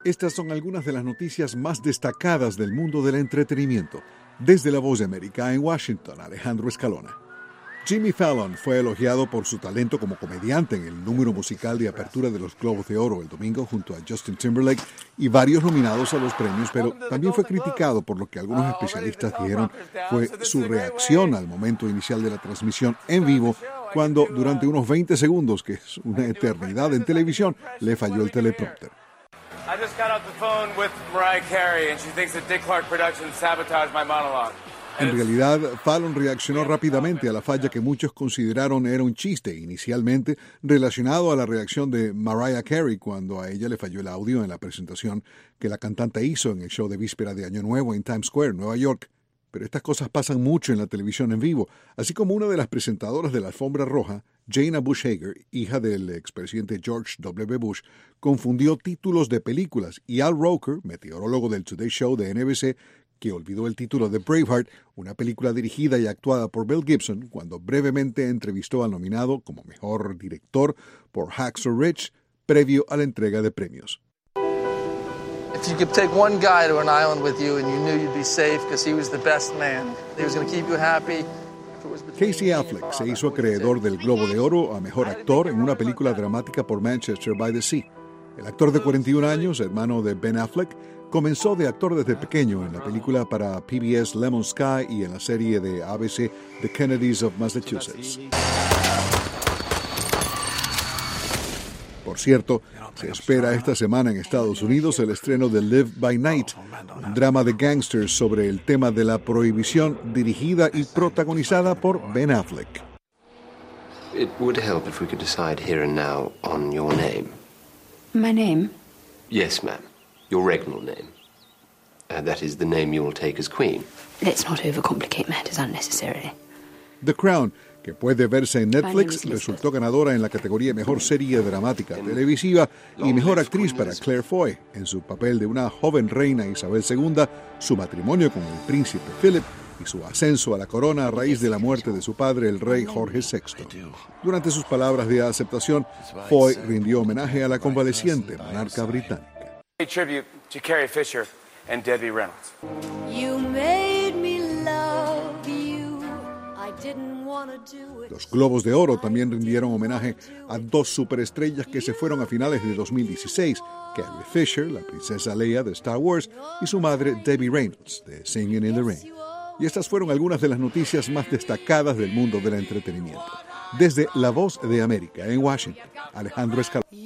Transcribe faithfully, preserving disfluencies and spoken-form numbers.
Estas son algunas de las noticias más destacadas del mundo del entretenimiento. Desde La Voz de América en Washington, Alejandro Escalona. Jimmy Fallon fue elogiado por su talento como comediante en el número musical de apertura de los Globos de Oro el domingo junto a Justin Timberlake y varios nominados a los premios, pero también fue criticado por lo que algunos especialistas dijeron fue su reacción al momento inicial de la transmisión en vivo, cuando durante unos veinte segundos, que es una eternidad en televisión, le falló el teleprompter. I just got off the phone with Mariah Carey and she thinks that Dick Clark Productions sabotaged my monologue. En realidad, Fallon reaccionó rápidamente a la falla que muchos consideraron era un chiste inicialmente relacionado a la reacción de Mariah Carey cuando a ella le falló el audio en la presentación que la cantante hizo en el show de víspera de Año Nuevo en Times Square, Nueva York. Pero estas cosas pasan mucho en la televisión en vivo, así como una de las presentadoras de la alfombra roja, Jana Bush Hager, hija del expresidente George W. Bush, confundió títulos de películas y Al Roker, meteorólogo del Today Show de N B C, que olvidó el título de Braveheart, una película dirigida y actuada por Mel Gibson, cuando brevemente entrevistó al nominado como mejor director por Hacksaw Ridge, previo a la entrega de premios. If you could take one guy to an island with you and you knew you'd be safe because he was the best man, he was going to keep you happy. Casey Affleck se hizo acreedor del Globo de Oro a Mejor Actor en una película dramática por Manchester by the Sea. El actor de cuarenta y un años, hermano de Ben Affleck, comenzó de actor desde pequeño en la película para P B S Lemon Sky y en la serie de A B C The Kennedys of Massachusetts. Por cierto, se espera esta semana en Estados Unidos el estreno de Live by Night, un drama de gangsters sobre el tema de la prohibición, dirigida y protagonizada por Ben Affleck. It would help if we could decide here and now on your name. My name? Yes, ma'am. Your regnal name. Uh, that is the name you will take as queen. Let's not overcomplicate matters unnecessarily. The Crown, que puede verse en Netflix, resultó ganadora en la categoría Mejor Serie Dramática Televisiva y Mejor Actriz para Claire Foy, en su papel de una joven reina Isabel segunda, su matrimonio con el príncipe Philip y su ascenso a la corona a raíz de la muerte de su padre, el rey Jorge sexto. Durante sus palabras de aceptación, Foy rindió homenaje a la convaleciente monarca británica. A tribute to Carrie Fisher and Debbie Reynolds. You made me love you. I didn't want to do it. Los Globos de Oro también rindieron homenaje a dos superestrellas que se fueron a finales de dos mil dieciséis, Carrie Fisher, la princesa Leia de Star Wars, y su madre Debbie Reynolds de Singing in the Rain. Y estas fueron algunas de las noticias más destacadas del mundo del entretenimiento. Desde La Voz de América en Washington, Alejandro Escalona.